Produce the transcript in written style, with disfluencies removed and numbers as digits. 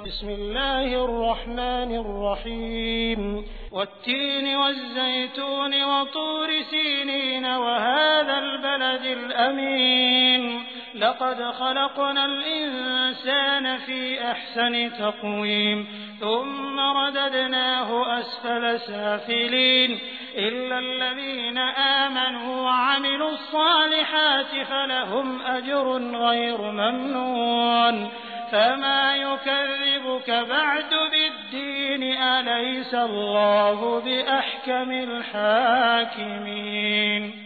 بسم الله الرحمن الرحيم والتين والزيتون وطور سينين وهذا البلد الأمين لقد خلقنا الإنسان في أحسن تقويم ثم رددناه أسفل سافلين إلا الذين آمنوا وعملوا الصالحات فلهم أجر غير ممنون فما يكذبك بعد بالدين أليس الله بأحكم الحاكمين